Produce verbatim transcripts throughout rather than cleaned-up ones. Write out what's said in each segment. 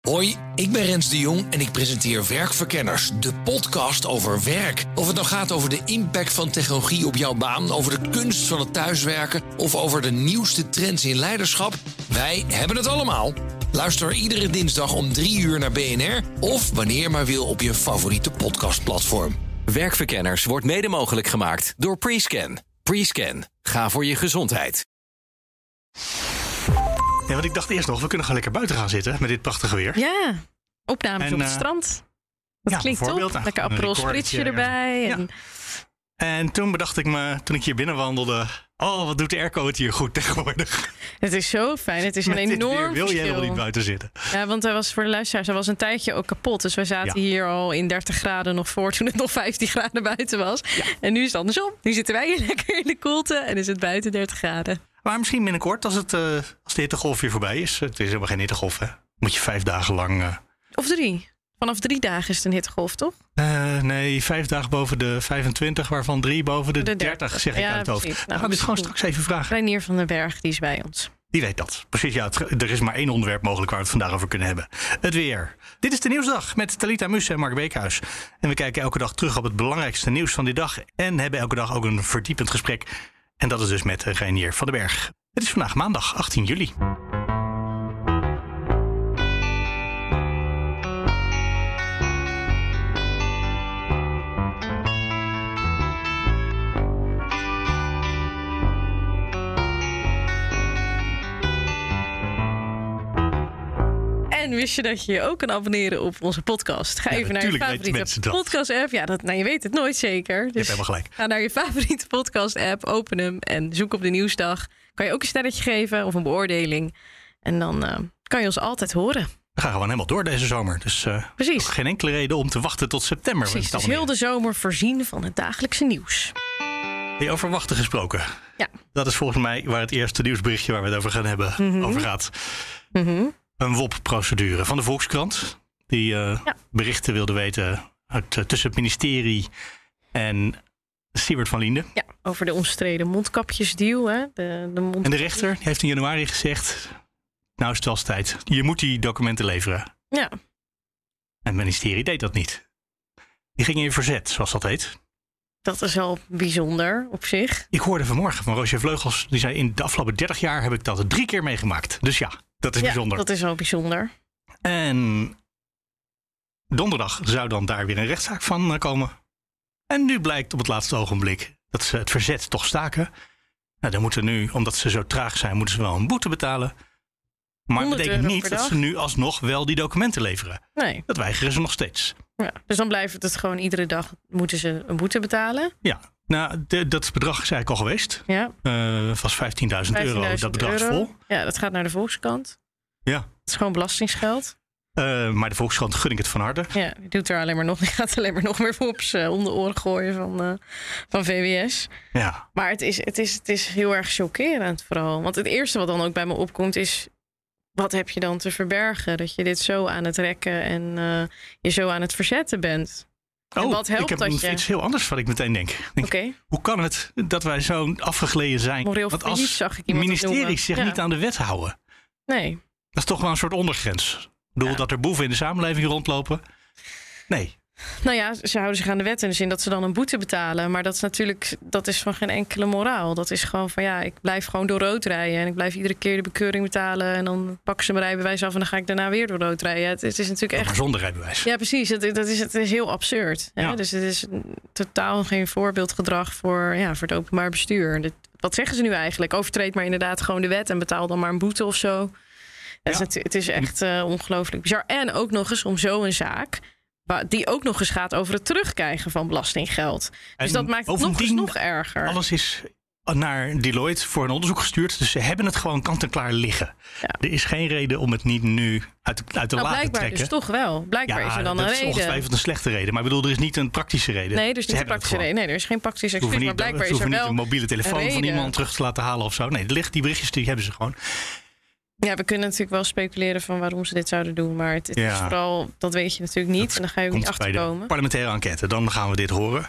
Hoi, ik ben Rens de Jong en ik presenteer Werkverkenners, de podcast over werk. Of het nou gaat over de impact van technologie op jouw baan, over de kunst van het thuiswerken of over de nieuwste trends in leiderschap, wij hebben het allemaal. Luister iedere dinsdag om drie uur naar B N R of wanneer je maar wil op je favoriete podcastplatform. Werkverkenners wordt mede mogelijk gemaakt door Prescan. Prescan, ga voor je gezondheid. Ja, want ik dacht eerst nog, we kunnen gewoon lekker buiten gaan zitten met dit prachtige weer. Ja, opnames en, op het uh, strand. Dat ja, klinkt top. Nou, lekker Aperol Spritzje erbij. En... Ja. en toen bedacht ik me, toen ik hier binnen wandelde, oh, wat doet de airco het hier goed tegenwoordig. Het is zo fijn. Het is een met enorm dit weer wil je verschil. helemaal niet buiten zitten. Ja, want hij was voor de luisteraars, hij was een tijdje ook kapot. Dus wij zaten ja. hier al in dertig graden nog voor toen het nog vijftien graden buiten was. Ja. En nu is het andersom. Nu zitten wij hier lekker in de koelte en is het buiten dertig graden. Maar misschien binnenkort, als, het, uh, als de hittegolf weer voorbij is. Het is helemaal geen hittegolf, hè. Moet je vijf dagen lang... Uh... Of drie. Vanaf drie dagen is het een hittegolf, toch? Uh, nee, vijf dagen boven de vijfentwintig, waarvan drie boven de, de dertig, zeg ik ja, uit het hoofd. Nou, we gaan dit gewoon straks even vragen. Reinier van den Berg, die is bij ons. Die weet dat. Precies, ja. Het, er is maar één onderwerp mogelijk waar we het vandaag over kunnen hebben. Het weer. Dit is de Nieuwsdag met Talita Musse en Mark Beekhuis. En we kijken elke dag terug op het belangrijkste nieuws van die dag. En hebben elke dag ook een verdiepend gesprek. En dat is dus met Reinier van den Berg. Het is vandaag maandag achttien juli. En wist je dat je je ook kan abonneren op onze podcast? Ga ja, even naar je favoriete podcast-app. Ja, dat, nou, je weet het nooit zeker. Dus je hebt helemaal gelijk. Ga naar je favoriete podcast-app, open hem en zoek op de Nieuwsdag. Kan je ook een sterretje geven of een beoordeling. En dan uh, kan je ons altijd horen. We gaan gewoon helemaal door deze zomer. Dus uh, Precies. geen enkele reden om te wachten tot september. Precies, dus heel de zomer voorzien van het dagelijkse nieuws. Hey, over wachten gesproken. Ja. Dat is volgens mij waar het eerste nieuwsberichtje waar we het over gaan hebben mm-hmm. over gaat. Mm-hmm. Een W O P-procedure van de Volkskrant. Die uh, ja. berichten wilde weten uit, uh, tussen het ministerie en Siewert van Liende. Ja, over de omstreden mondkapjesdeal. Hè? De, de mondkapjes. En de rechter heeft in januari gezegd, nou is het wel eens tijd. Je moet die documenten leveren. Ja. En het ministerie deed dat niet. Die ging in verzet, zoals dat heet. Dat is wel bijzonder op zich. Ik hoorde vanmorgen van Roosje Vleugels. Die zei, in de afgelopen dertig jaar heb ik dat drie keer meegemaakt. Dus ja, dat is ja, bijzonder. Dat is wel bijzonder. En donderdag zou dan daar weer een rechtszaak van komen. En nu blijkt op het laatste ogenblik dat ze het verzet toch staken. Nou, dan moeten nu, omdat ze zo traag zijn, moeten ze wel een boete betalen. Maar dat betekent niet dat ze nu alsnog wel die documenten leveren. Nee. Dat weigeren ze nog steeds. Ja, dus dan blijft het gewoon iedere dag moeten ze een boete betalen? Ja, nou, de, dat bedrag is eigenlijk al geweest. Ja. Uh, vast vijftienduizend euro, dat bedrag is vol. Ja, dat gaat naar de Volkskrant. Ja. Het is gewoon belastingsgeld. Uh, maar de Volkskrant gun ik het van harte. Ja, die doet er alleen maar nog, die gaat alleen maar nog meer fops uh, om de oren gooien van, uh, van V W S. Ja. Maar het is, het, is, het is heel erg chockerend vooral. Want het eerste wat dan ook bij me opkomt is, wat heb je dan te verbergen? Dat je dit zo aan het rekken en uh, je zo aan het verzetten bent. Oh, en wat helpt ik heb dat je... iets heel anders wat ik meteen denk. denk okay. Hoe kan het dat wij zo afgegleden zijn? Moreel dat als zag ik iemand ministeries zich ja. niet aan de wet houden. Nee. Dat is toch wel een soort ondergrens. Ik bedoel, ja. dat er boeven in de samenleving rondlopen. Nee. Nou ja, ze houden zich aan de wet in de zin dat ze dan een boete betalen. Maar dat is natuurlijk, dat is van geen enkele moraal. Dat is gewoon van ja, ik blijf gewoon door rood rijden. En ik blijf iedere keer de bekeuring betalen. En dan pakken ze mijn rijbewijs af en dan ga ik daarna weer door rood rijden. Het, het is natuurlijk echt... Maar zonder rijbewijs. Ja, precies. Het, dat is, het is heel absurd. Ja. Dus het is totaal geen voorbeeldgedrag voor, ja, voor het openbaar bestuur. Dit, wat zeggen ze nu eigenlijk? Overtreed maar inderdaad gewoon de wet en betaal dan maar een boete of zo. Het, ja. is, het is echt uh, ongelooflijk bizar. En ook nog eens om zo'n zaak, die ook nog eens gaat over het terugkrijgen van belastinggeld. En dus dat maakt het nog eens nog erger. Alles is naar Deloitte voor een onderzoek gestuurd. Dus ze hebben het gewoon kant-en-klaar liggen. Ja. Er is geen reden om het niet nu uit, uit de nou, la te trekken. Blijkbaar dus toch wel. Blijkbaar ja, is er dan een reden. dat is ongetwijfeld een slechte reden. Maar ik bedoel, er is niet een praktische reden. Nee, er is niet een praktische reden. Nee, er is geen praktische excuus. Maar blijkbaar is er wel niet een mobiele telefoon een van iemand terug te laten halen of zo. Nee, die berichtjes die hebben ze gewoon. Ja, we kunnen natuurlijk wel speculeren van waarom ze dit zouden doen. Maar het, het ja. is vooral, dat weet je natuurlijk niet. Dat en dan ga je ook niet achterkomen. Parlementaire enquête, dan gaan we dit horen.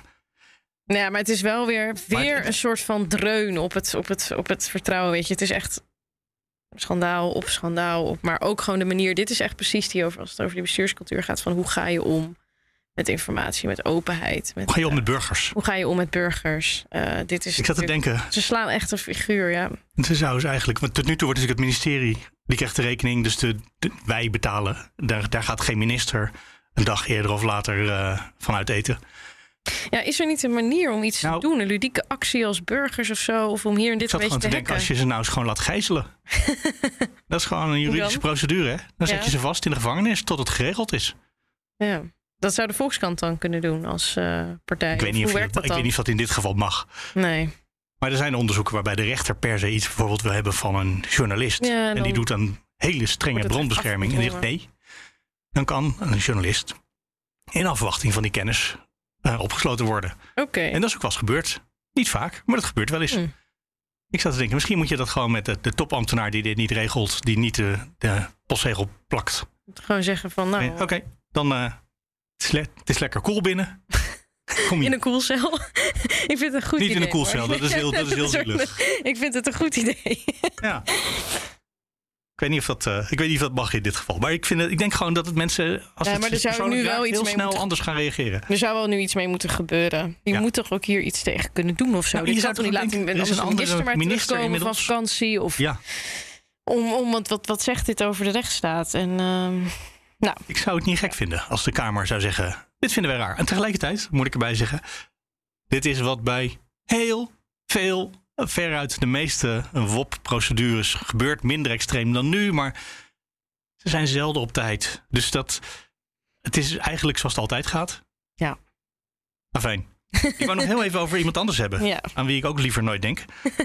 Nou ja, maar het is wel weer, weer het, een soort van dreun op het, op, het, op het vertrouwen. Weet je, het is echt schandaal op schandaal op. Maar ook gewoon de manier, dit is echt precies die over, als het over die bestuurscultuur gaat, van hoe ga je om met informatie, met openheid. Met, hoe ga je om met uh, burgers? Hoe ga je om met burgers? Uh, dit is ik zat te denken. Ze slaan echt een figuur, ja. Ze zou dus eigenlijk, want tot nu toe wordt natuurlijk het ministerie, die krijgt de rekening, dus de, de, wij betalen. Daar, daar gaat geen minister een dag eerder of later uh, vanuit eten. Ja, is er niet een manier om iets nou, te doen? Een ludieke actie als burgers of zo? Of om hier en dit een beetje te Ik zat gewoon te denken, als je ze nou eens gewoon laat gijzelen. Dat is gewoon een juridische procedure, hè? Dan zet ja. je ze vast in de gevangenis tot het geregeld is. Ja, dat zou de Volkskrant dan kunnen doen als uh, partij. Ik weet niet of, Hoe je, werkt dat ik dan? weet niet of dat in dit geval mag. Nee. Maar er zijn onderzoeken waarbij de rechter per se iets bijvoorbeeld wil hebben van een journalist. Ja, dan en die doet dan hele strenge bronbescherming. En die zegt nee, dan kan een journalist in afwachting van die kennis uh, opgesloten worden. Oké. Okay. En dat is ook wel eens gebeurd. Niet vaak, maar dat gebeurt wel eens. Hmm. Ik zat te denken, misschien moet je dat gewoon met de, de topambtenaar die dit niet regelt, die niet de, de postzegel plakt. Gewoon zeggen van nou... Nee, Oké, okay, dan uh, het, is le- het is lekker koel binnen. Kom in een koelcel. Ik vind het een goed niet idee. Niet in een koelcel, dat is heel, dat is heel zielig. Ik vind het een goed idee. Ja. Ik weet niet of dat, uh, ik weet niet of dat mag in dit geval. Maar ik, vind het, ik denk gewoon dat het mensen, als ja, het maar er zou nu wel iets heel mee snel moeten... anders gaan reageren. Er zou wel nu iets mee moeten gebeuren. Je ja. moet toch ook hier iets tegen kunnen doen of zo. Nou, je zou toch niet laten met een andere minister maar minister terugkomen inmiddels. Van vakantie. Of ja. om, om, want wat, wat zegt dit over de rechtsstaat? En, uh, nou. Ik zou het niet gek vinden als de Kamer zou zeggen, dit vinden wij raar. En tegelijkertijd, moet ik erbij zeggen, dit is wat bij heel veel, veruit de meeste W O P-procedures gebeurt. Minder extreem dan nu, maar ze zijn zelden op tijd. Dus dat, het is eigenlijk zoals het altijd gaat. Ja. Afijn. Ik wou nog heel even over iemand anders hebben. Ja. Aan wie ik ook liever nooit denk.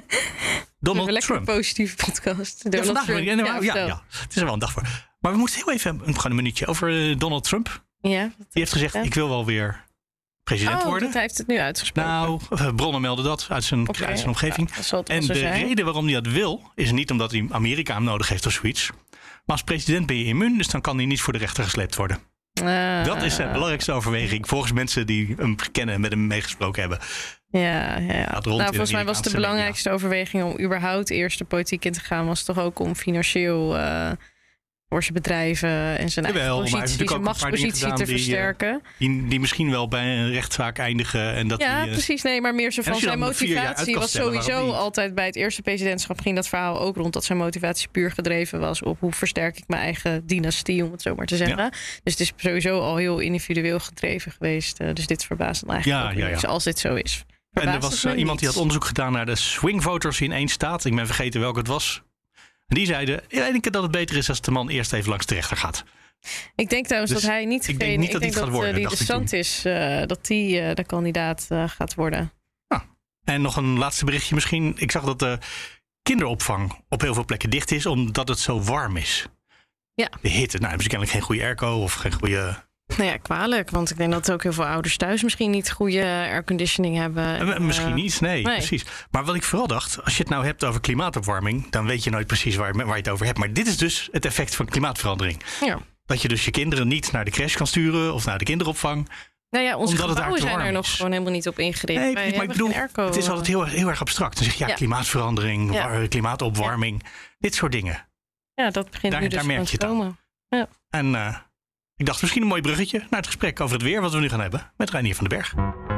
Donald een Trump. Een positieve podcast. Ja, vandaag, ja, ja, ja, ja, het is er wel een dag voor. Maar we moeten heel even gewoon een minuutje over uh, Donald Trump. Ja, die heeft gezegd, ja. ik wil wel weer president oh, worden. Hij heeft het nu uitgesproken. Nou, bronnen melden dat uit zijn, okay. uit zijn omgeving. Ja, en de zijn. reden waarom hij dat wil, is niet omdat hij Amerika hem nodig heeft of zoiets. Maar als president ben je immuun, dus dan kan hij niet voor de rechter gesleept worden. Uh, dat is zijn belangrijkste overweging, volgens mensen die hem kennen en met hem meegesproken hebben. Ja, ja, ja. Nou, volgens mij was de belangrijkste media. overweging om überhaupt eerst de politiek in te gaan, was toch ook om financieel uh, voor zijn bedrijven en zijn Jawel, eigen positie, zijn machtspositie te die, versterken. Die, die misschien wel bij een rechtszaak eindigen. En dat ja, die, uh, precies. Nee, maar meer zo van zijn motivatie was sowieso altijd bij het eerste presidentschap ging dat verhaal ook rond dat zijn motivatie puur gedreven was op hoe versterk ik mijn eigen dynastie, om het zo maar te zeggen. Ja. Dus het is sowieso al heel individueel gedreven geweest. Uh, dus dit verbaast me eigenlijk ja, ook ja, ja. niks, als dit zo is. En er was uh, iemand die had onderzoek gedaan naar de swing voters in één staat. Ik ben vergeten welke het was. En die zeiden, ja, ik denk dat het beter is als de man eerst even langs de rechter gaat. Ik denk trouwens dus dat hij niet... Ik denk niet ik dat hij het gaat worden. Die DeSantis, uh, dat die uh, de kandidaat uh, gaat worden. Ah. En nog een laatste berichtje misschien. Ik zag dat de kinderopvang op heel veel plekken dicht is, omdat het zo warm is. Ja. De hitte. Nou, hebben ze kennelijk geen goede airco of geen goede... Nou ja, kwalijk. Want ik denk dat ook heel veel ouders thuis misschien niet goede airconditioning hebben. Uh, misschien uh, niet, nee, nee, precies. Maar wat ik vooral dacht, als je het nou hebt over klimaatopwarming, dan weet je nooit precies waar, waar je het over hebt. Maar dit is dus het effect van klimaatverandering. Ja. Dat je dus je kinderen niet naar de crash kan sturen of naar de kinderopvang. Nou ja, onze omdat gebouwen het zijn er is. nog gewoon helemaal niet op ingericht. Nee, Wij maar ik bedoel, het is altijd heel, heel erg abstract. Dan zeg je, ja, ja. klimaatverandering, ja. klimaatopwarming, ja. dit soort dingen. Ja, dat begint daar, nu dus daar merk je te komen. Ja. En uh, ik dacht misschien een mooi bruggetje naar het gesprek over het weer wat we nu gaan hebben met Reinier van den Berg.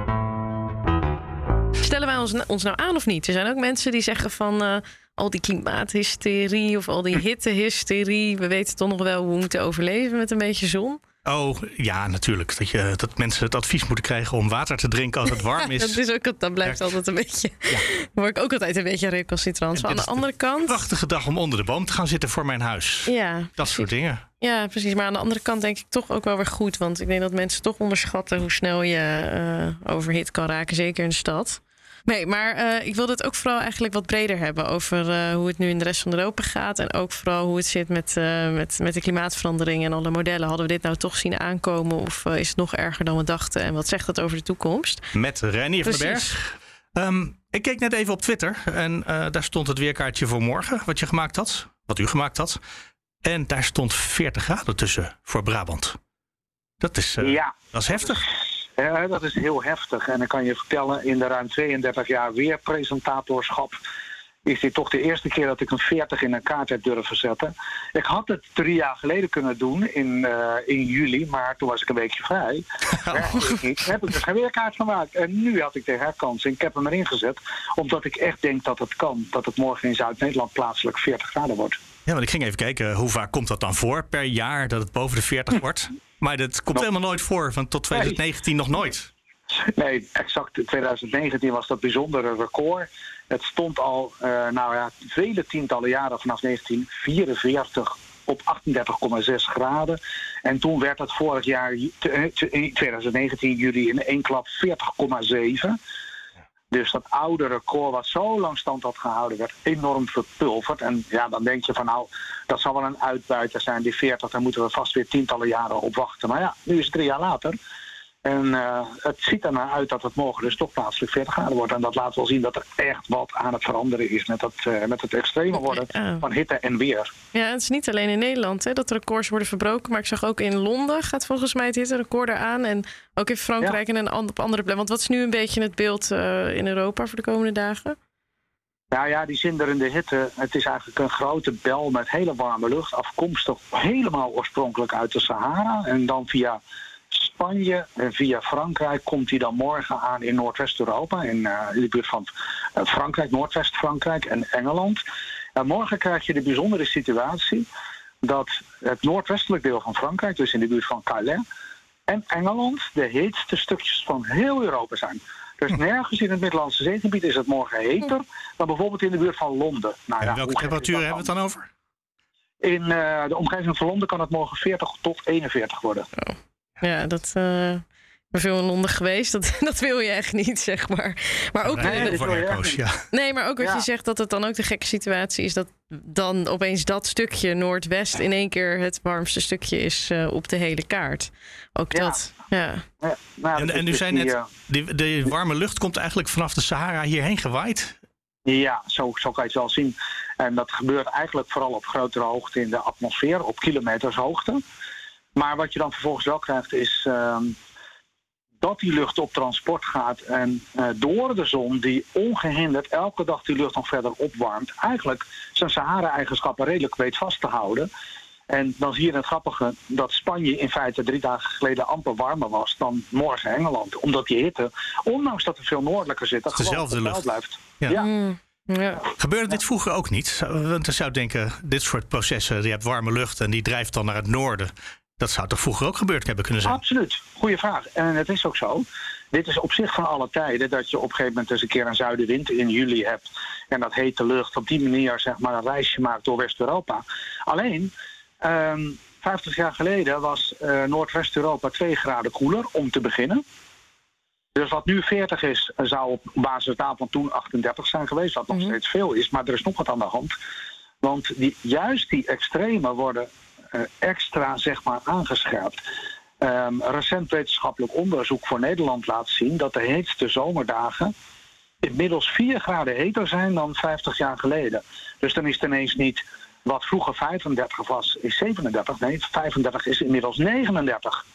Stellen wij ons, ons nou aan of niet? Er zijn ook mensen die zeggen van uh, al die klimaathysterie of al die hittehysterie. We weten toch nog wel hoe we moeten overleven met een beetje zon. Oh, ja, natuurlijk. Dat, je, dat mensen het advies moeten krijgen om water te drinken als het warm is. dat, is ook, dat blijft ja. altijd een beetje... Ja. Dan word ik ook altijd een beetje recalcitrant. Aan de andere kant... Een prachtige dag om onder de boom te gaan zitten voor mijn huis. Ja, dat precies. soort dingen. Ja, precies. Maar aan de andere kant denk ik toch ook wel weer goed. Want ik denk dat mensen toch onderschatten hoe snel je uh, overhit kan raken. Zeker in de stad. Nee, maar uh, ik wilde het ook vooral eigenlijk wat breder hebben over uh, hoe het nu in de rest van Europa gaat. En ook vooral hoe het zit met, uh, met, met de klimaatverandering en alle modellen. Hadden we dit nou toch zien aankomen of uh, is het nog erger dan we dachten? En wat zegt dat over de toekomst? Met Reinier van den Berg. Um, ik keek net even op Twitter en uh, daar stond het weerkaartje voor morgen wat je gemaakt had. Wat u gemaakt had. En daar stond veertig graden tussen voor Brabant. Dat is, uh, ja. dat is heftig. Ja, dat is heel heftig. En ik kan je vertellen, in de ruim tweeëndertig jaar weerpresentatorschap is dit toch de eerste keer dat ik een veertig in een kaart heb durven zetten. Ik had het drie jaar geleden kunnen doen in, uh, in juli, maar toen was ik een weekje vrij. Ja, ik niet, heb ik dus geen weerkaart gemaakt. En nu had ik de herkansing. Ik heb hem erin gezet, omdat ik echt denk dat het kan. Dat het morgen in Zuid-Nederland plaatselijk veertig graden wordt. Ja, want ik ging even kijken, hoe vaak komt dat dan voor per jaar dat het boven de veertig wordt? Maar dat komt nog helemaal nooit voor, want tot twintig negentien nee. nog nooit. Nee, exact. In twintig negentien was dat bijzondere record. Het stond al, uh, nou ja, vele tientallen jaren vanaf negentien vierenveertig op achtendertig komma zes graden. En toen werd het vorig jaar, in twintig negentien juli, in één klap veertig komma zeven. Dus dat oude record wat zo lang stand had gehouden, werd enorm verpulverd. En ja, dan denk je van nou, dat zal wel een uitbuiter zijn, die veertig, daar moeten we vast weer tientallen jaren op wachten. Maar ja, nu is het drie jaar later. En uh, het ziet er naar uit dat het morgen dus toch plaatselijk veertig graden wordt. En dat laat wel zien dat er echt wat aan het veranderen is met, dat, uh, met het extreme worden oh. van hitte en weer. Ja, het is niet alleen in Nederland hè, dat de records worden verbroken. Maar ik zag ook in Londen gaat volgens mij het hitterecord eraan. En ook in Frankrijk ja. en een op andere plekken. Want wat is nu een beetje het beeld uh, in Europa voor de komende dagen? Nou ja, die zinderende hitte, het is eigenlijk een grote bel met hele warme lucht. Afkomstig helemaal oorspronkelijk uit de Sahara. En dan via Spanje en via Frankrijk komt hij dan morgen aan in Noordwest-Europa. In, uh, in de buurt van uh, Frankrijk, Noordwest-Frankrijk en Engeland. En morgen krijg je de bijzondere situatie dat het noordwestelijk deel van Frankrijk, dus in de buurt van Calais, en Engeland de heetste stukjes van heel Europa zijn. Dus nergens in het Middellandse Zeegebied is het morgen heter dan bijvoorbeeld in de buurt van Londen. Nou, ja, welke temperatuur hebben we het dan over? In uh, de omgeving van Londen kan het morgen veertig tot eenenveertig worden. Oh. Ja, dat... Uh... Ik ben veel in Londen geweest, dat, dat wil je echt niet, zeg maar. Maar ook, nee, de, voor Airco's, ja. nee, maar ook wat ja. je zegt, dat het dan ook de gekke situatie is dat dan opeens dat stukje Noordwest in één keer het warmste stukje is uh, op de hele kaart. Ook ja. dat, ja. ja nou, en, en u zei net, die, de warme lucht komt eigenlijk vanaf de Sahara hierheen gewaaid? Ja, zo, zo kan je het wel zien. En dat gebeurt eigenlijk vooral op grotere hoogte in de atmosfeer, op kilometers hoogte. Maar wat je dan vervolgens wel krijgt is Uh, dat die lucht op transport gaat en uh, door de zon die ongehinderd elke dag die lucht nog verder opwarmt, eigenlijk zijn Sahara-eigenschappen redelijk weet vast te houden. En dan zie je het grappige dat Spanje in feite drie dagen geleden amper warmer was dan morgen Engeland. Omdat die hitte, ondanks dat het veel noordelijker zit, dat dezelfde lucht blijft. Ja. Ja. Mm, ja. Gebeurde dit vroeger ook niet? Want je zou denken, dit soort processen, je hebt warme lucht en die drijft dan naar het noorden. Dat zou toch vroeger ook gebeurd hebben kunnen zijn? Absoluut. Goeie vraag. En het is ook zo. Dit is op zich van alle tijden dat je op een gegeven moment eens een keer een zuidenwind in juli hebt. En dat hete lucht op die manier zeg maar een reisje maakt door West-Europa. Alleen, um, vijftig jaar geleden was uh, Noordwest-Europa twee graden koeler om te beginnen. Dus wat nu veertig is, zou op basis daarvan toen achtendertig zijn geweest. Wat nog steeds veel is, maar er is nog wat aan de hand. Want die, juist die extreme worden Uh, extra zeg maar aangescherpt. Um, recent wetenschappelijk onderzoek voor Nederland laat zien dat de heetste zomerdagen inmiddels vier graden heter zijn dan vijftig jaar geleden. Dus dan is het ineens niet wat vroeger vijfendertig was, is zevenendertig. Nee, vijfendertig is inmiddels negenendertig.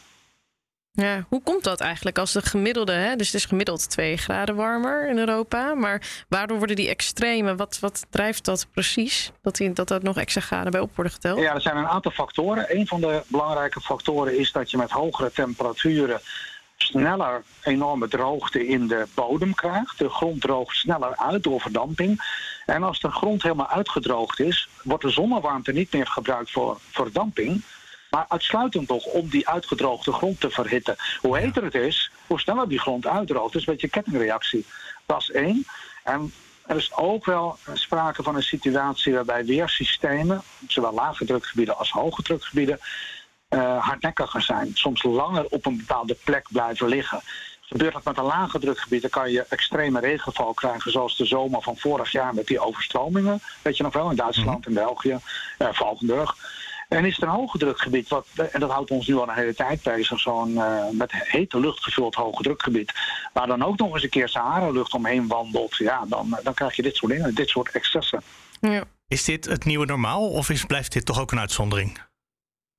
Ja, hoe komt dat eigenlijk als de gemiddelde, hè? Dus het is gemiddeld twee graden warmer in Europa, maar waardoor worden die extreme, wat, wat drijft dat precies? Dat, die, dat er nog extra graden bij op worden geteld? Ja, er zijn een aantal factoren. Een van de belangrijke factoren is dat je met hogere temperaturen sneller enorme droogte in de bodem krijgt. De grond droogt sneller uit door verdamping. En als de grond helemaal uitgedroogd is, wordt de zonnewarmte niet meer gebruikt voor verdamping, maar uitsluitend nog om die uitgedroogde grond te verhitten. Hoe heter het is, hoe sneller die grond uitdroogt. Dat is een beetje een kettingreactie. Dat is één. En er is ook wel sprake van een situatie waarbij weersystemen, zowel lage drukgebieden als hoge drukgebieden, uh, hardnekkiger zijn. Soms langer op een bepaalde plek blijven liggen. Gebeurt dat met een lage drukgebied, dan kan je extreme regenval krijgen, zoals de zomer van vorig jaar met die overstromingen. Weet je nog wel, in Duitsland, in België, uh, Valkenburg. En is het een hoge drukgebied, wat, en dat houdt ons nu al een hele tijd bezig, zo'n uh, met hete lucht gevuld hoge drukgebied, waar dan ook nog eens een keer Sahara-lucht omheen wandelt, ja, dan, dan krijg je dit soort dingen, dit soort excessen. Ja. Is dit het nieuwe normaal of is, blijft dit toch ook een uitzondering?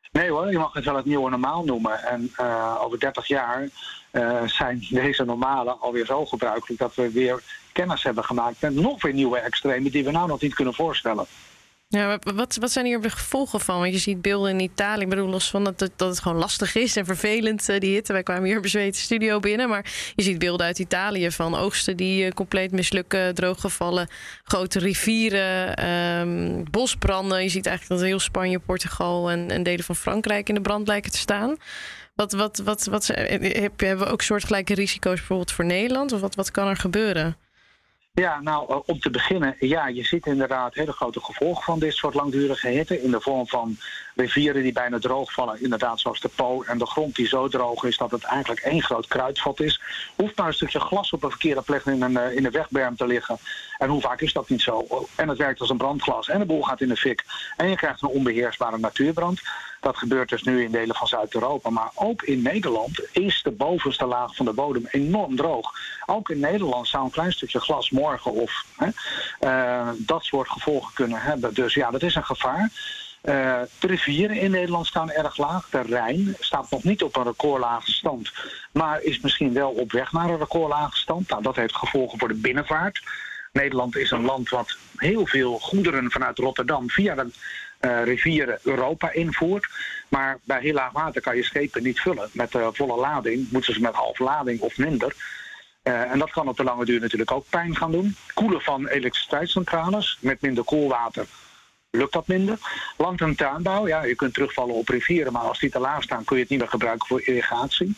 Nee hoor, je mag het wel het nieuwe normaal noemen. En uh, over dertig jaar uh, zijn deze normalen alweer zo gebruikelijk dat we weer kennis hebben gemaakt met nog weer nieuwe extremen die we nou nog niet kunnen voorstellen. Ja, wat, wat zijn hier de gevolgen van? Want je ziet beelden in Italië. Ik bedoel, los van dat het, dat het gewoon lastig is en vervelend, uh, die hitte. Wij kwamen hier bezweet studio binnen. Maar je ziet beelden uit Italië van oogsten die uh, compleet mislukken, drooggevallen, grote rivieren, um, bosbranden. Je ziet eigenlijk dat heel Spanje, Portugal en, en delen van Frankrijk in de brand lijken te staan. Wat, wat, wat, wat, hebben we ook soortgelijke risico's bijvoorbeeld voor Nederland? Of wat, wat kan er gebeuren? Ja, nou, om te beginnen, ja, je ziet inderdaad hele grote gevolgen van dit soort langdurige hitte. In de vorm van rivieren die bijna droogvallen, inderdaad zoals de Po. En de grond die zo droog is dat het eigenlijk één groot kruidvat is. Hoeft maar een stukje glas op een verkeerde plek in een, in een wegberm te liggen. En hoe vaak is dat niet zo? En het werkt als een brandglas en de boel gaat in de fik. En je krijgt een onbeheersbare natuurbrand. Dat gebeurt dus nu in delen van Zuid-Europa. Maar ook in Nederland is de bovenste laag van de bodem enorm droog. Ook in Nederland zou een klein stukje glas morgen of hè, uh, dat soort gevolgen kunnen hebben. Dus ja, dat is een gevaar. Uh, de rivieren in Nederland staan erg laag. De Rijn staat nog niet op een recordlage stand, maar is misschien wel op weg naar een recordlage stand. Nou, dat heeft gevolgen voor de binnenvaart. Nederland is een land wat heel veel goederen vanuit Rotterdam via de uh, rivieren Europa invoert. Maar bij heel laag water kan je schepen niet vullen. Met uh, volle lading moeten ze met half lading of minder. Uh, en dat kan op de lange duur natuurlijk ook pijn gaan doen. Koelen van elektriciteitscentrales met minder koelwater lukt dat minder. Langtermtuinbouw, ja, je kunt terugvallen op rivieren, maar als die te laag staan kun je het niet meer gebruiken voor irrigatie.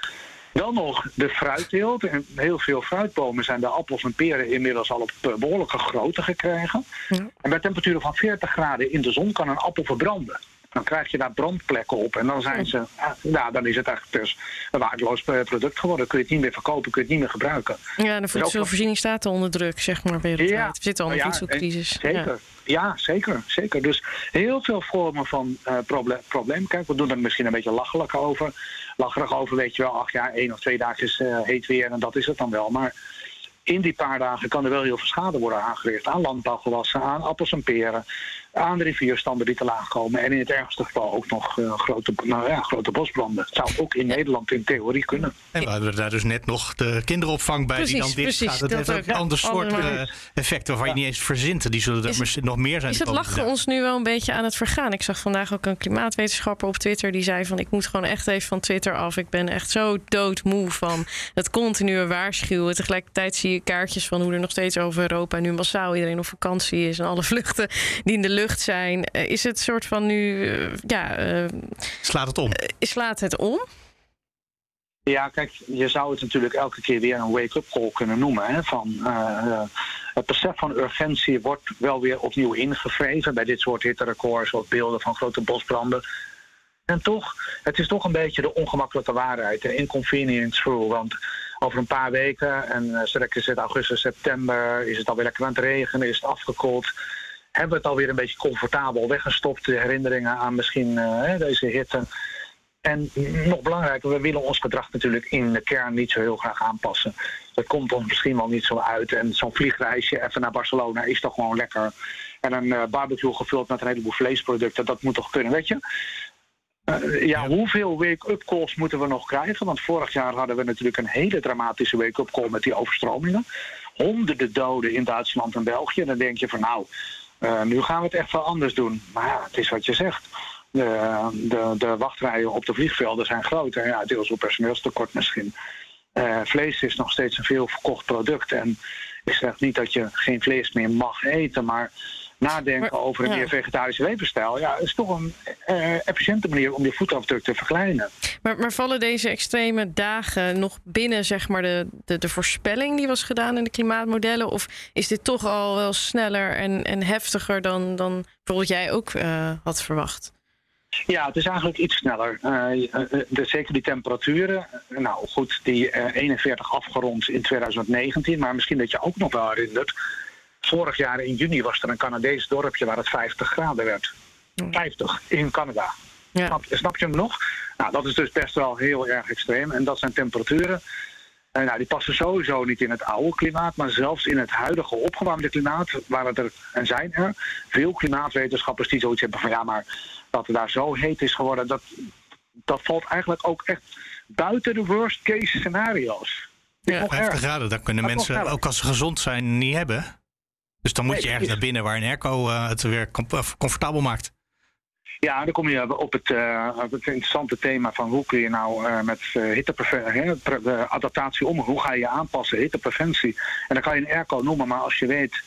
Dan nog de fruitteelt. En heel veel fruitbomen zijn de appels en peren inmiddels al op behoorlijke grootte gekregen. Ja. En bij temperaturen van veertig graden in de zon kan een appel verbranden. Dan krijg je daar brandplekken op. En dan zijn ze, ja, dan is het eigenlijk dus een waardeloos product geworden. Kun je het niet meer verkopen, kun je het niet meer gebruiken. Ja, de voedselvoorziening staat onder druk, zeg maar, wereldwijd. Ja, we zitten al in een ja, voedselcrisis. Zeker. Ja. Ja, zeker, zeker. Dus heel veel vormen van uh, proble- problemen. Kijk, we doen er misschien een beetje lachelijk over. Lacherig over, weet je wel, ach ja, één of twee dagen is uh, heet weer en dat is het dan wel. Maar in die paar dagen kan er wel heel veel schade worden aangericht aan landbouwgewassen, aan appels en peren, aan de rivierstanden die te laag komen. En in het ergste geval ook nog uh, grote, nou ja, grote bosbranden. Het zou ook in Nederland in theorie kunnen. En we hadden daar dus net nog de kinderopvang bij, precies, die dan dit precies, gaat. Het heeft ook een ander soort uh, effecten waarvan ja. je niet eens verzint. Die zullen er is, misschien nog meer zijn. Is het lachen jaar. ons nu wel een beetje aan het vergaan? Ik zag vandaag ook een klimaatwetenschapper op Twitter die zei van ik moet gewoon echt even van Twitter af. Ik ben echt zo doodmoe van het continue waarschuwen. Tegelijkertijd zie je kaartjes van hoe er nog steeds over Europa nu massaal iedereen op vakantie is en alle vluchten die in de lucht zijn. Is het soort van nu, uh, ja... Uh, slaat het om? Uh, slaat het om? Ja, kijk, je zou het natuurlijk elke keer weer een wake-up call kunnen noemen. Hè, van, uh, het besef van urgentie wordt wel weer opnieuw ingevreven bij dit soort hitterecords of beelden van grote bosbranden. En toch, het is toch een beetje de ongemakkelijke waarheid, de inconvenience rule. Want over een paar weken, en uh, straks is het augustus, september, is het alweer lekker aan het regenen, is het afgekoeld. Hebben we het alweer een beetje comfortabel weggestopt, de herinneringen aan misschien uh, deze hitte. En nog belangrijker, we willen ons gedrag natuurlijk in de kern niet zo heel graag aanpassen. Dat komt ons misschien wel niet zo uit. En zo'n vliegreisje even naar Barcelona is toch gewoon lekker. En een uh, barbecue gevuld met een heleboel vleesproducten, dat moet toch kunnen, weet je? Uh, ja, hoeveel wake-up calls moeten we nog krijgen? Want vorig jaar hadden we natuurlijk een hele dramatische wake-up call met die overstromingen. Honderden doden in Duitsland en België. Dan denk je van nou, uh, nu gaan we het echt wel anders doen. Maar ja, het is wat je zegt. De, de, de wachtrijen op de vliegvelden zijn groot. En ja, deels door personeelstekort misschien. Uh, vlees is nog steeds een veel verkocht product. En ik zeg niet dat je geen vlees meer mag eten, maar nadenken maar, over een ja. meer vegetarische levensstijl, ja, is toch een uh, efficiënte manier om je voetafdruk te verkleinen. Maar, maar vallen deze extreme dagen nog binnen, zeg maar, de, de, de voorspelling die was gedaan in de klimaatmodellen? Of is dit toch al wel sneller en, en heftiger dan, dan bijvoorbeeld jij ook uh, had verwacht? Ja, het is eigenlijk iets sneller. Uh, de, zeker die temperaturen. Uh, nou goed, die uh, eenenveertig afgerond in twintig negentien. Maar misschien dat je ook nog wel herinnert. Vorig jaar in juni was er een Canadees dorpje waar het vijftig graden werd. vijftig in Canada. Ja. Snap, snap je hem nog? Nou, dat is dus best wel heel erg extreem. En dat zijn temperaturen Uh, nou, die passen sowieso niet in het oude klimaat, maar zelfs in het huidige opgewarmde klimaat, waar het er, en zijn er veel klimaatwetenschappers die zoiets hebben van ja, maar dat het daar zo heet is geworden, dat, dat valt eigenlijk ook echt buiten de worst case scenario's. Ja, vijftig graden, dat kunnen dat mensen, ook als ze gezond zijn, niet hebben. Dus dan moet nee, je ergens naar binnen waar een airco uh, het weer comfortabel maakt. Ja, dan kom je op het, uh, op het interessante thema van hoe kun je nou uh, met uh, hitteadaptatie om, hoe ga je je aanpassen, hittepreventie. En dan kan je een airco noemen, maar als je weet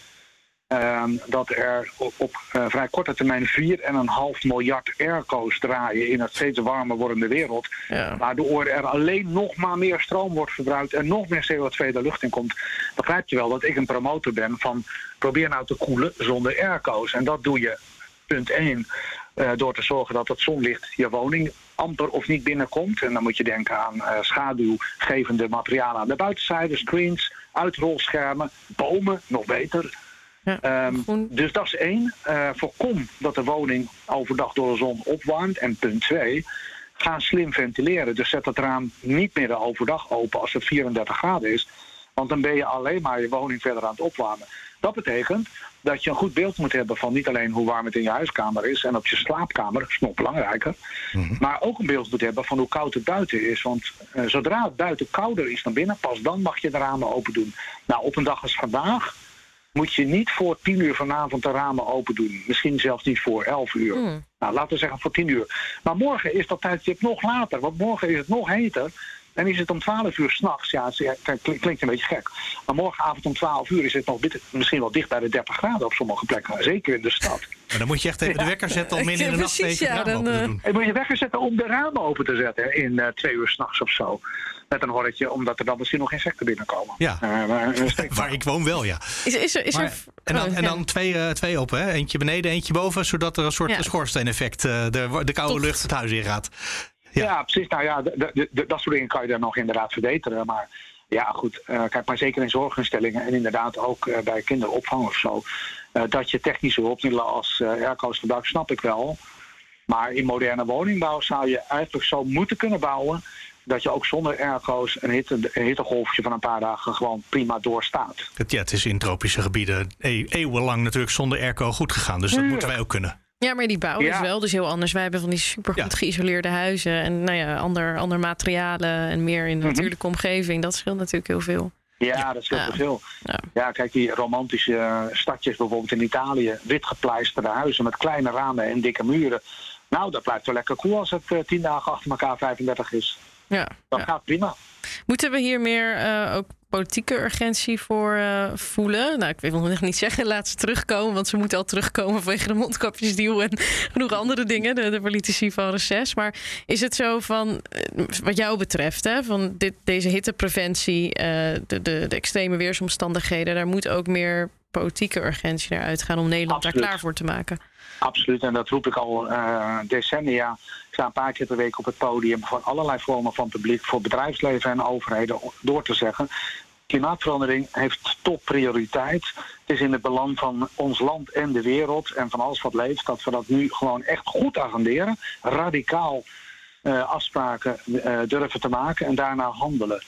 uh, dat er op, op uh, vrij korte termijn vier komma vijf miljard airco's draaien in het steeds warmer wordende wereld, ja. waardoor er alleen nog maar meer stroom wordt verbruikt en nog meer C O twee de lucht in komt, begrijp je wel dat ik een promotor ben van probeer nou te koelen zonder airco's. En dat doe je, punt één, Uh, door te zorgen dat het zonlicht je woning amper of niet binnenkomt. En dan moet je denken aan uh, schaduwgevende materialen aan de buitenzijde, screens, uitrolschermen, bomen, nog beter. Ja, um, dus dat is één. Uh, voorkom dat de woning overdag door de zon opwarmt. En punt twee, ga slim ventileren. Dus zet het raam niet meer de overdag open als het vierendertig graden is. Want dan ben je alleen maar je woning verder aan het opwarmen. Dat betekent dat je een goed beeld moet hebben van niet alleen hoe warm het in je huiskamer is en op je slaapkamer, dat is nog belangrijker, mm-hmm. maar ook een beeld moet hebben van hoe koud het buiten is. Want uh, zodra het buiten kouder is dan binnen, pas dan mag je de ramen open doen. Nou, op een dag als vandaag moet je niet voor tien uur vanavond de ramen open doen. Misschien zelfs niet voor elf uur. Mm. Nou, laten we zeggen voor tien uur. Maar morgen is dat tijdstip nog later, want morgen is het nog heter. En is het om twaalf uur 's nachts, ja, het klinkt een beetje gek. Maar morgenavond om twaalf uur is het nog misschien wel dicht bij de dertig graden op sommige plekken. Zeker in de stad. Maar dan moet je echt even ja. de wekker zetten om midden in de nacht even ja, de ramen open te doen. En moet je wekker zetten om de ramen open te zetten in uh, twee uur 's nachts of zo. Met een horretje, omdat er dan misschien nog insecten binnenkomen. Ja, uh, maar, waar ik woon wel, ja. Is, is er, is maar, er, en dan, oh, en dan ja. twee, uh, twee open, hè? Eentje beneden, eentje boven, zodat er een soort ja. schoorsteeneffect, uh, de, de koude Tot. lucht het huis in gaat. Ja. ja, precies. Nou ja, de, de, de, dat soort dingen kan je dan nog inderdaad verbeteren. Maar ja, goed. Uh, kijk, maar zeker in zorginstellingen en inderdaad ook uh, bij kinderopvang of zo. Uh, dat je technische hulpmiddelen als uh, airco's gebruikt, snap ik wel. Maar in moderne woningbouw zou je eigenlijk zo moeten kunnen bouwen dat je ook zonder airco's een, hitte, een hittegolfje van een paar dagen gewoon prima doorstaat. Het, ja, het is in tropische gebieden e- eeuwenlang natuurlijk zonder airco goed gegaan. Dus dat ja. moeten wij ook kunnen. Ja, maar die bouw ja. is wel dus heel anders. Wij hebben van die supergoed ja. geïsoleerde huizen en nou ja, ander, ander materialen en meer in de natuurlijke mm-hmm. omgeving. Dat scheelt natuurlijk heel veel. Ja, dat scheelt ja. veel. Ja. ja, kijk, die romantische uh, stadjes bijvoorbeeld in Italië, wit gepleisterde huizen met kleine ramen en dikke muren. Nou, dat blijft wel lekker cool als het uh, tien dagen achter elkaar vijfendertig is. Ja, dat ja. gaat prima. Moeten we hier meer uh, ook politieke urgentie voor uh, voelen? Nou, ik wil nog niet zeggen, laat ze terugkomen, want ze moeten al terugkomen vanwege de mondkapjesdeal en genoeg andere dingen, de, de politici van reces. Maar is het zo van, wat jou betreft, hè, van dit, deze hittepreventie, uh, de, de, de extreme weersomstandigheden, daar moet ook meer politieke urgentie naar uitgaan om Nederland Absoluut. daar klaar voor te maken? Absoluut, en dat roep ik al uh, decennia. Ik sta een paar keer per week op het podium van allerlei vormen van publiek, voor bedrijfsleven en overheden, door te zeggen: klimaatverandering heeft topprioriteit. Het is in het belang van ons land en de wereld en van alles wat leeft, dat we dat nu gewoon echt goed agenderen, radicaal uh, afspraken uh, durven te maken en daarna handelen.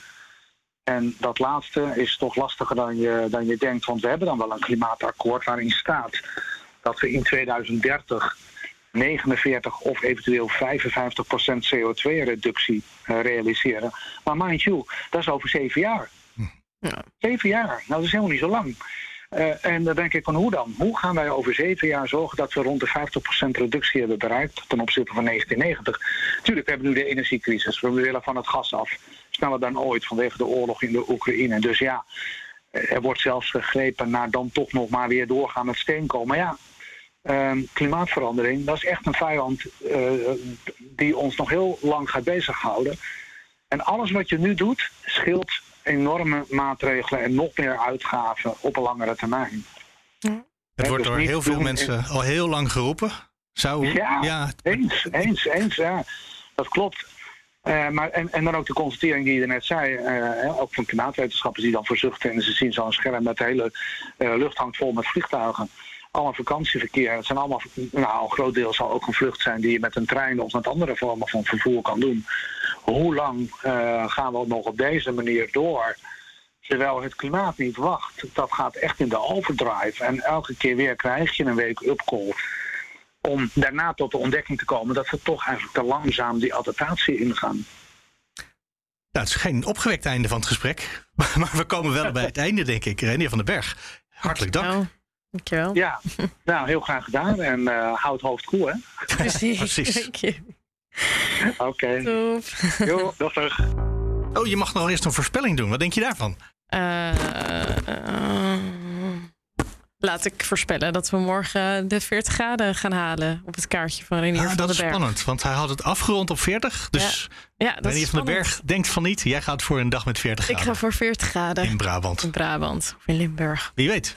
En dat laatste is toch lastiger dan je, dan je denkt, want we hebben dan wel een klimaatakkoord waarin staat dat we in tweeduizend dertig negenenveertig of eventueel vijfenvijftig procent C O twee reductie uh, realiseren. Maar mind you, dat is over zeven jaar. Ja. Zeven jaar, nou dat is helemaal niet zo lang. Uh, en dan denk ik van hoe dan? Hoe gaan wij over zeven jaar zorgen dat we rond de vijftig procent reductie hebben bereikt ten opzichte van negentien negentig? Tuurlijk, we hebben nu de energiecrisis. We willen van het gas af. Sneller dan ooit vanwege de oorlog in de Oekraïne. Dus ja, er wordt zelfs gegrepen naar dan toch nog maar weer doorgaan met steenkool. Maar ja, uh, klimaatverandering, dat is echt een vijand uh, die ons nog heel lang gaat bezighouden. En alles wat je nu doet, scheelt enorme maatregelen en nog meer uitgaven op een langere termijn. Ja. Het wordt dus door heel veel mensen in... al heel lang geroepen. Zou... Ja, ja, eens, eens, eens, ja. Dat klopt. Uh, maar en, en dan ook de constatering die je net zei, uh, ook van klimaatwetenschappers die dan verzuchten en ze zien zo'n scherm met de hele uh, lucht hangt vol met vliegtuigen. Allemaal vakantieverkeer. Het zijn allemaal, nou, een groot deel zal ook een vlucht zijn die je met een trein of met andere vormen van vervoer kan doen. hoe lang uh, gaan we nog op deze manier door? Terwijl het klimaat niet wacht. Dat gaat echt in de overdrive. En elke keer weer krijg je een week upcall. Om daarna tot de ontdekking te komen dat we toch eigenlijk te langzaam die adaptatie ingaan. Nou, het is geen opgewekt einde van het gesprek. Maar we komen wel bij het einde, denk ik. René van den Berg, hartelijk dank. Dankjewel. Dankjewel. Ja, nou, heel graag gedaan. En uh, houd hoofd koel, hè? Precies. Precies. Dank je. Oké. Okay. Top. Jo, dag terug. Oh, je mag nog eerst een voorspelling doen. Wat denk je daarvan? Uh, uh, laat ik voorspellen dat we morgen de veertig graden gaan halen op het kaartje van Renier ah, van den Berg. Dat is spannend, want hij had het afgerond op veertig. Dus ja. Ja, Renier van den Berg denkt van niet. Jij gaat voor een dag met veertig graden. Ik ga voor veertig graden. In Brabant. In Brabant of in Limburg. Wie weet.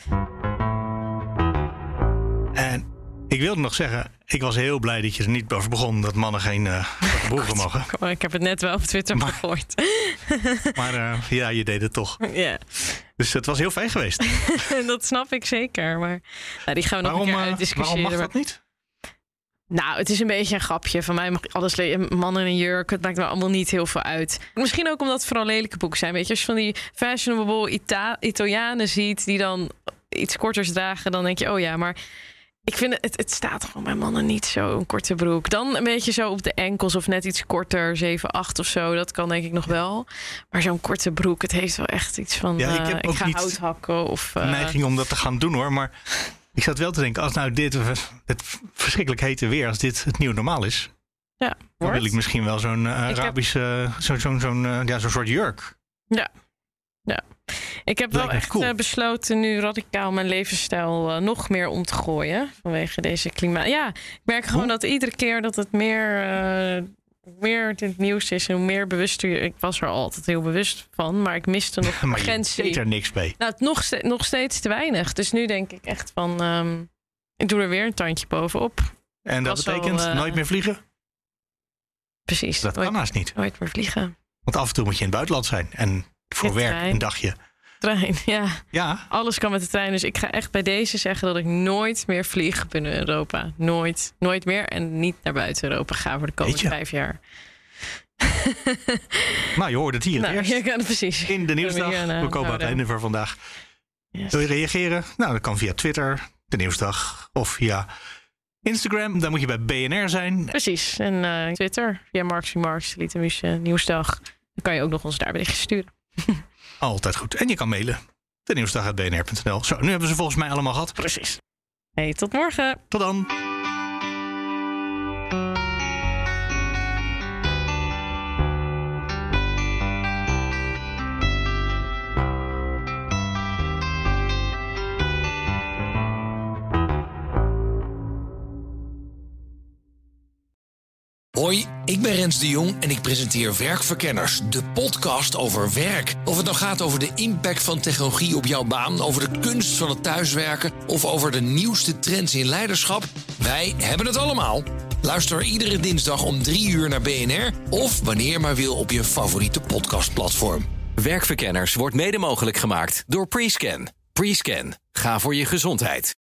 En ik wilde nog zeggen, ik was heel blij dat je er niet over begon dat mannen geen uh, broeken mogen. Kom, ik heb het net wel op Twitter maar, gegooid. Maar uh, ja, je deed het toch. Ja. Dus het was heel fijn geweest. Dat snap ik zeker. Maar nou, die gaan we nog waarom, een keer uitdiscussiëren. Waarom mag dat niet? Nou, het is een beetje een grapje. Van mij mag alles le- mannen in een jurk. Het maakt me allemaal niet heel veel uit. Misschien ook omdat het vooral lelijke boeken zijn. Weet je, als je van die fashionable Ita- Italianen ziet die dan iets korters dragen, dan denk je, oh ja, maar ik vind het, het staat gewoon bij mannen niet zo, een korte broek. Dan een beetje zo op de enkels of net iets korter, zeven, acht of zo. Dat kan denk ik nog wel. Maar zo'n korte broek, het heeft wel echt iets van, ja, ik, uh, ik ga hout hakken. Of uh, neiging om dat te gaan doen hoor. Maar ik zat wel te denken, als nou dit, dit verschrikkelijk hete weer, als dit het nieuwe normaal is, ja, dan wil ik misschien wel zo'n uh, Arabische, heb... zo'n zo'n zo'n uh, ja, zo'n soort jurk. Ja, ja. Ik heb wel echt cool. uh, besloten nu radicaal mijn levensstijl uh, nog meer om te gooien. Vanwege deze klimaat. Ja, ik merk gewoon Hoe? dat iedere keer dat het meer, uh, meer het nieuws is en meer bewust. Ik was er altijd heel bewust van, maar ik miste nog een grens. Maar je deed er niks mee. Nou, nog, ste- nog steeds te weinig. Dus nu denk ik echt van, um, ik doe er weer een tandje bovenop. En dat betekent al, uh, nooit meer vliegen? Precies. Dat nooit, kan haast niet. Nooit meer vliegen. Want af en toe moet je in het buitenland zijn en voor de werk trein. een dagje. Trein, ja. ja. Alles kan met de trein. Dus ik ga echt bij deze zeggen dat ik nooit meer vlieg binnen Europa. Nooit. Nooit meer. En niet naar buiten Europa ga voor de komende vijf jaar. Nou, je hoorde het hier nou, eerst. Ja, kan, precies. In de nieuwsdag. We, uh, we komen aan het einde voor vandaag. Yes. Wil je reageren? Nou, dat kan via Twitter, de Nieuwsdag. Of via Instagram. Dan moet je bij B N R zijn. Precies. En uh, Twitter. Via Marks Marks, Lieten uh, Nieuwsdag. Dan kan je ook nog ons daar berichtjes sturen. Altijd goed. En je kan mailen. de nieuwsdag apenstaartje b n r punt n l. Zo, nu hebben ze volgens mij allemaal gehad. Precies. Hey, tot morgen. Tot dan. Hoi, ik ben Rens de Jong en ik presenteer Werkverkenners, de podcast over werk. Of het nou gaat over de impact van technologie op jouw baan, over de kunst van het thuiswerken of over de nieuwste trends in leiderschap, wij hebben het allemaal. Luister iedere dinsdag om drie uur naar B N R of wanneer je maar wil op je favoriete podcastplatform. Werkverkenners wordt mede mogelijk gemaakt door Prescan. Prescan, ga voor je gezondheid.